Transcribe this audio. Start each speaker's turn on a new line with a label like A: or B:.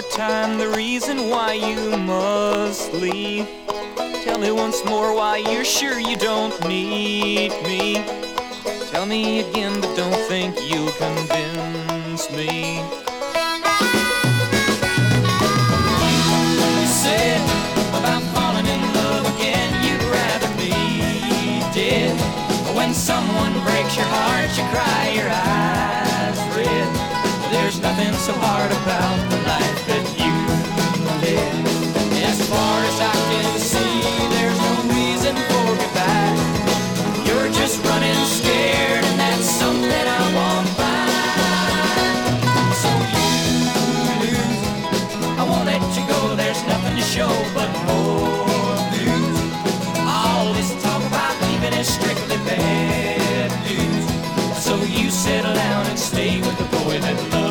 A: time the reason why you must leave. Tell me once more why you're sure you don't need me. Tell me again, but don't think you'll convince me. You said about falling in love again, you'd rather be dead. When someone breaks your heart, you cry your eyes red. There's nothing so hard about the life that you live. As far as I can see, there's no reason for goodbye. You're just running scared, and that's something I won't buy. So you lose, I won't let you go. There's nothing to show but more blues. All this talk about leaving is strictly bad news. So you settle down and stay with the boy that loves